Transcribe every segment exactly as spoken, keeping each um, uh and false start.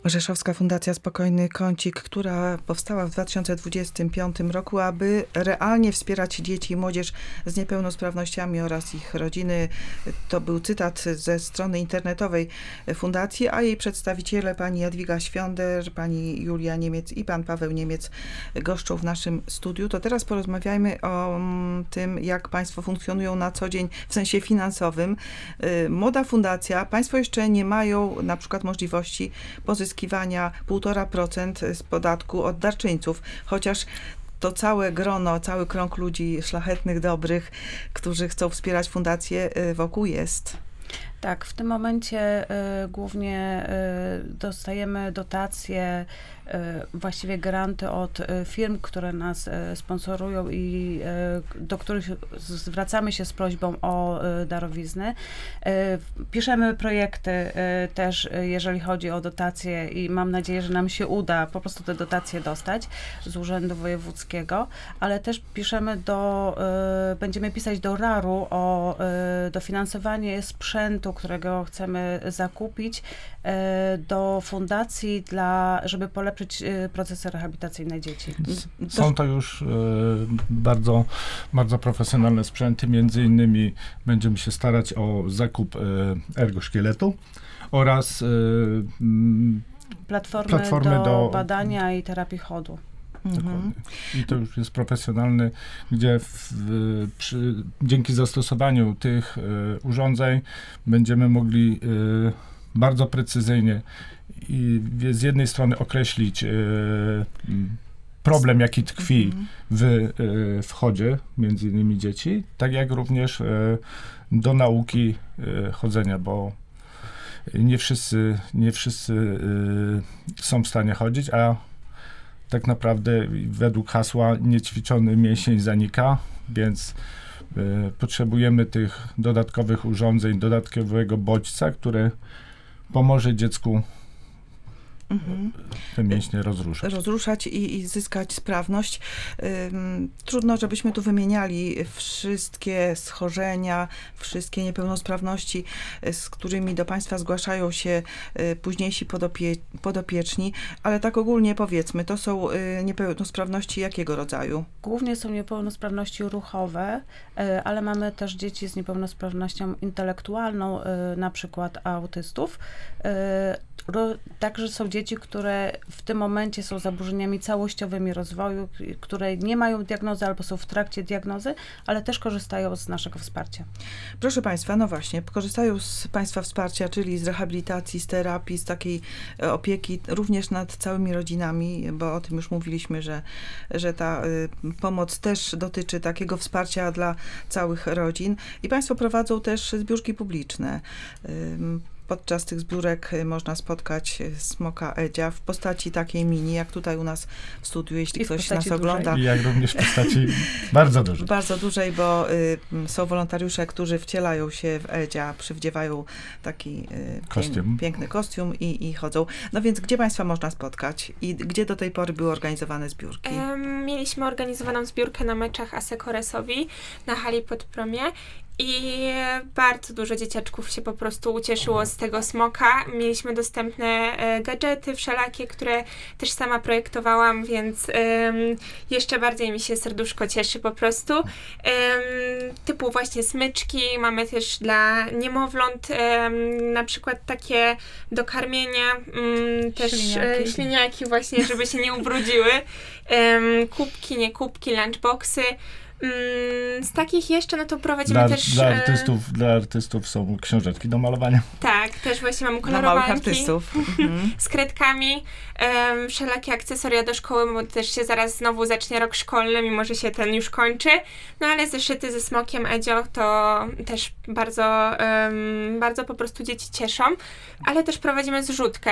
Rzeszowska Fundacja Spokojny Kącik, która powstała w dwa tysiące dwudziestym piątym roku, aby realnie wspierać dzieci i młodzież z niepełnosprawnościami oraz ich rodziny. To był cytat ze strony internetowej fundacji, a jej przedstawiciele, pani Jadwiga Świąder, pani Julia Niemiec i pan Paweł Niemiec goszczą w naszym studiu. To teraz porozmawiajmy o tym, jak państwo funkcjonują na co dzień w sensie finansowym. Młoda fundacja, państwo jeszcze nie mają na przykład możliwości pozyskiwania półtora procent z podatku od darczyńców, chociaż to całe grono, cały krąg ludzi szlachetnych, dobrych, którzy chcą wspierać fundację, wokół jest. Tak, w tym momencie y, głównie y, dostajemy dotacje, y, właściwie granty od y, firm, które nas y, sponsorują i y, do których zwracamy się z prośbą o y, darowizny. Y, piszemy projekty y, też, y, jeżeli chodzi o dotacje i mam nadzieję, że nam się uda po prostu te dotacje dostać z Urzędu Wojewódzkiego, ale też piszemy do, y, będziemy pisać do raru o y, dofinansowanie sprzętu, którego chcemy zakupić do fundacji, dla, żeby polepszyć procesy rehabilitacyjne dzieci. Są to już bardzo, bardzo profesjonalne sprzęty. Między innymi będziemy się starać o zakup ergoszkieletu oraz platformy, platformy do, do badania i terapii chodu. Dokładnie. I to już jest profesjonalny, gdzie w, przy, dzięki zastosowaniu tych y, urządzeń będziemy mogli y, bardzo precyzyjnie i z jednej strony określić y, problem, jaki tkwi w y, wchodzie, między innymi dzieci, tak jak również y, do nauki y, chodzenia, bo nie wszyscy, nie wszyscy y, są w stanie chodzić, a tak naprawdę według hasła niećwiczony mięsień zanika, więc y, potrzebujemy tych dodatkowych urządzeń, dodatkowego bodźca, które pomoże dziecku Mhm. te mięśnie rozruszać. Rozruszać i, i zyskać sprawność. Ym, trudno, żebyśmy tu wymieniali wszystkie schorzenia, wszystkie niepełnosprawności, z którymi do państwa zgłaszają się y, późniejsi podopie, podopieczni, ale tak ogólnie powiedzmy, to są y, niepełnosprawności jakiego rodzaju? Głównie są niepełnosprawności ruchowe, y, ale mamy też dzieci z niepełnosprawnością intelektualną, y, na przykład autystów. Y, Także są dzieci, które w tym momencie są zaburzeniami całościowymi rozwoju, które nie mają diagnozy albo są w trakcie diagnozy, ale też korzystają z naszego wsparcia. Proszę państwa, no właśnie, korzystają z państwa wsparcia, czyli z rehabilitacji, z terapii, z takiej opieki również nad całymi rodzinami, bo o tym już mówiliśmy, że, że ta y, pomoc też dotyczy takiego wsparcia dla całych rodzin. I państwo prowadzą też zbiórki publiczne. Y, Podczas tych zbiórek można spotkać smoka Edzia w postaci takiej mini, jak tutaj u nas w studiu, jeśli ktoś nas ogląda. I jak również w postaci bardzo dużej. Bardzo dużej, bo y, są wolontariusze, którzy wcielają się w Edzia, przywdziewają taki y, kostium. Pię, piękny kostium i, i chodzą. No więc gdzie państwa można spotkać? I gdzie do tej pory były organizowane zbiórki? Um, mieliśmy organizowaną zbiórkę na meczach Asekoresowi na hali pod Promie. I bardzo dużo dzieciaczków się po prostu ucieszyło z tego smoka. Mieliśmy dostępne e, gadżety wszelakie, które też sama projektowałam, więc e, jeszcze bardziej mi się serduszko cieszy po prostu. E, typu właśnie smyczki, mamy też dla niemowląt e, na przykład takie do karmienia, m, też śliniaki. E, śliniaki właśnie, żeby się nie ubrudziły. E, kubki, nie kubki, lunchboxy. Z takich jeszcze, no to prowadzimy dla, też... Dla artystów, dla artystów są książeczki do malowania. Tak, też właśnie mamy kolorowanki. Dla małych artystów. Z kredkami, um, wszelakie akcesoria do szkoły, bo też się zaraz znowu zacznie rok szkolny, mimo że się ten już kończy. No ale zeszyty ze smokiem Edzio to też bardzo, um, bardzo po prostu dzieci cieszą. Ale też prowadzimy zrzutkę.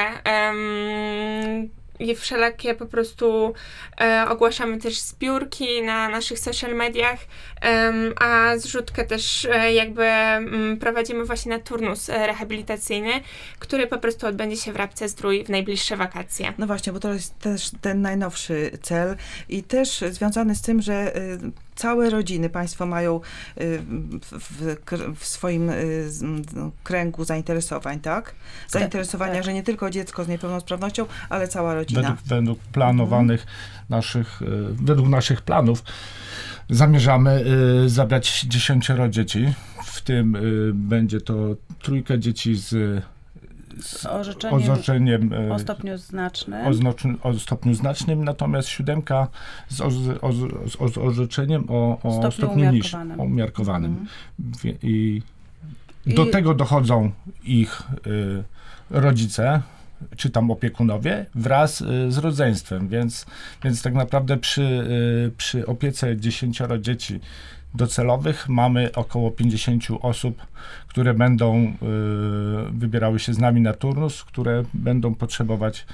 Um, I wszelakie po prostu e, ogłaszamy też zbiórki na naszych social mediach, um, a zrzutkę też e, jakby m, prowadzimy właśnie na turnus e, rehabilitacyjny, który po prostu odbędzie się w Rabce Zdrój w najbliższe wakacje. No właśnie, bo to jest też ten najnowszy cel i też związany z tym, że y, całe rodziny Państwo mają y, w, w, w swoim y, kręgu zainteresowań, tak? Zainteresowania, tak. że nie tylko dziecko z niepełnosprawnością, ale cała rodzina. Według, według planowanych mhm. naszych, y, według naszych planów zamierzamy y, zabrać dziesięcioro dzieci, w tym y, będzie to trójka dzieci z z orzeczeniem, orzeczeniem o stopniu znacznym. O, znocz- o stopniu znacznym, natomiast siódemka z, o, o, z, z orzeczeniem o, o stopniu, stopniu umiarkowanym. niż, umiarkowanym. Mhm. Wie- I do I... tego dochodzą ich y, rodzice, czy tam opiekunowie, wraz y, z rodzeństwem, więc, więc tak naprawdę przy, y, przy opiece dziesięcioro dzieci docelowych mamy około pięćdziesięciu osób, które będą y, wybierały się z nami na turnus, które będą potrzebować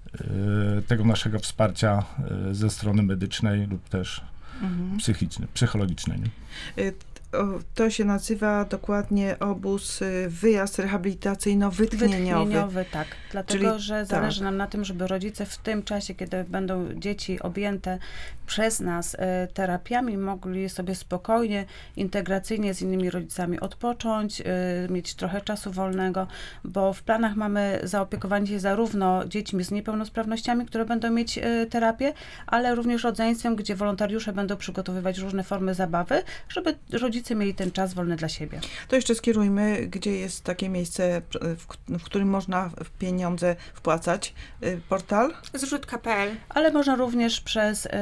y, tego naszego wsparcia y, ze strony medycznej lub też mhm. psychicznej, psychologicznej. Nie? Y- To się nazywa dokładnie obóz, wyjazd rehabilitacyjno-wytchnieniowy. Wytchnieniowy, tak. Dlatego, Czyli, że zależy tak. nam na tym, żeby rodzice w tym czasie, kiedy będą dzieci objęte przez nas y, terapiami, mogli sobie spokojnie, integracyjnie z innymi rodzicami odpocząć, y, mieć trochę czasu wolnego, bo w planach mamy zaopiekowanie się zarówno dziećmi z niepełnosprawnościami, które będą mieć y, terapię, ale również rodzeństwem, gdzie wolontariusze będą przygotowywać różne formy zabawy, żeby rodzice mieli ten czas wolny dla siebie. To jeszcze skierujmy, gdzie jest takie miejsce, w, w którym można pieniądze wpłacać. Portal? zrzut kropka pe el. Ale można również przez y,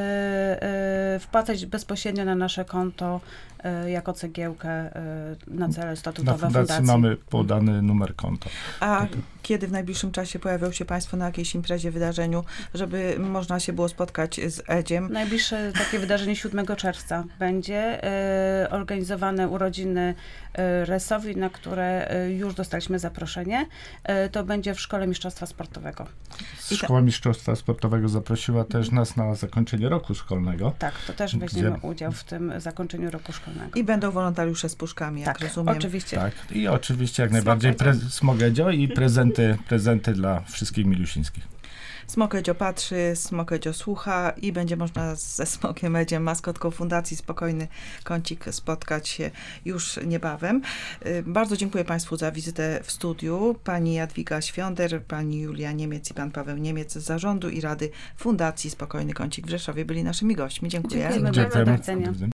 y, wpłacać bezpośrednio na nasze konto y, jako cegiełkę y, na cele statutowe Na fundacji fundacji. mamy podany numer konta. A kiedy w najbliższym czasie pojawią się Państwo na jakiejś imprezie, wydarzeniu, żeby można się było spotkać z Edziem? Najbliższe takie wydarzenie siódmego czerwca będzie y, organizowane urodziny y, Resowi, na które y, już dostaliśmy zaproszenie. Y, to będzie w Szkole Mistrzostwa Sportowego. Szkoła Mistrzostwa Sportowego zaprosiła też nas na zakończenie roku szkolnego. Tak, to też weźmiemy Gdzie... udział w tym zakończeniu roku szkolnego. I będą wolontariusze z puszkami, jak tak, rozumiem. oczywiście. Tak, i oczywiście jak najbardziej pre- Smokedzio i prezenty, prezenty dla wszystkich milusińskich. Smokedzio patrzy, Smokedzio słucha i będzie można ze Smokiem Edziem, maskotką Fundacji Spokojny Kącik, spotkać się już niebawem. Bardzo dziękuję Państwu za wizytę w studiu. Pani Jadwiga Świąder, pani Julia Niemiec i pan Paweł Niemiec z zarządu i rady Fundacji Spokojny Kącik w Rzeszowie byli naszymi gośćmi. Dziękuję. Dziękujemy bardzo. Do widzenia.